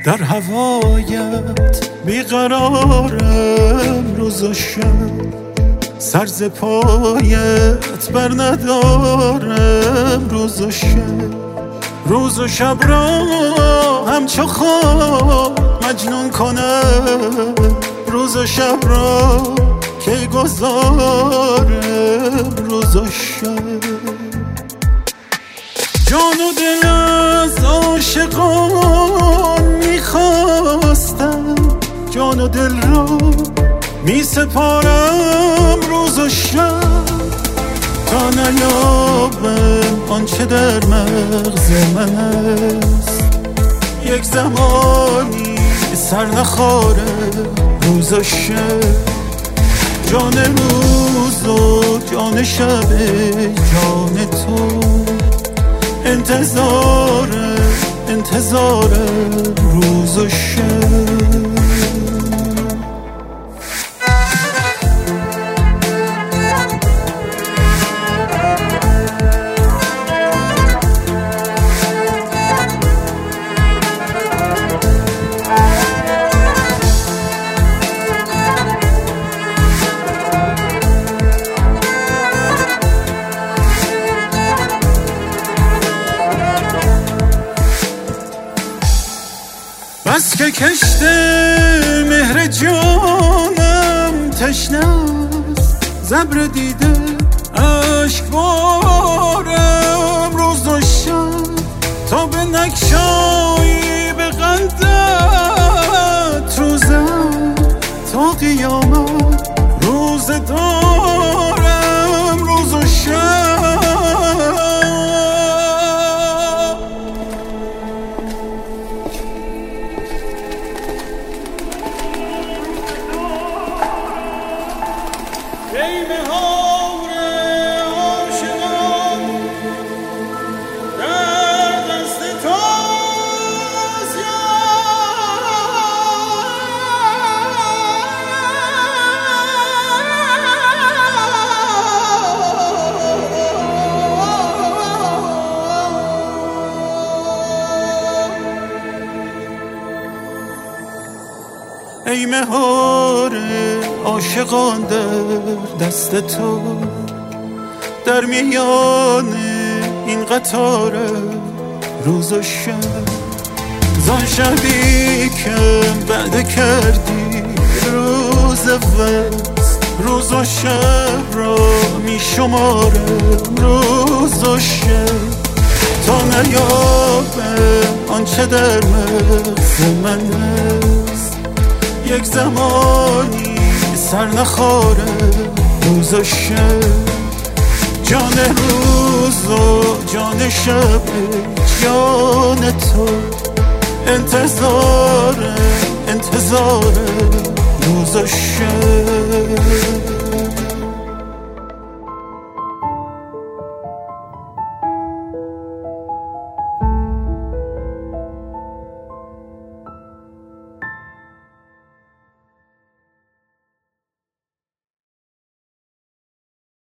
در هوایت بیقرارم روز و شب، سر ز پایت بر ندارم روز و شب. روز و شب را همچو خواب مجنون کنم، روز و شب را کی گذارم روز و شب. جان و دل از عاشقان میخواستم، جان و دل را می سپارم روز و شب، تا نیابم آنچه در مغز من است. یک زمانی سر نخواره روز و شب، جان روز و جان شب جان تو، انتظار روز و شب. بس که کشته مهر جانم تشنه است، زبر دیده اشک بارم روز و شب، تا به نگشایی به قندت روزم، تا قیامت روز دارم روز و شب. ای مهار عاشقان در دست تاست ای مهار عاشقان در دست تو، در میان این قطار روز و شب، زان شبی که بعد کردی روز وست، روز و شب را می شمارم روز و شب، تا نیابم آنچه در مغز من است. یک زمانی سر نخواره روز و شب، جان روز و جان شب جان تو، انتظار روز و شب.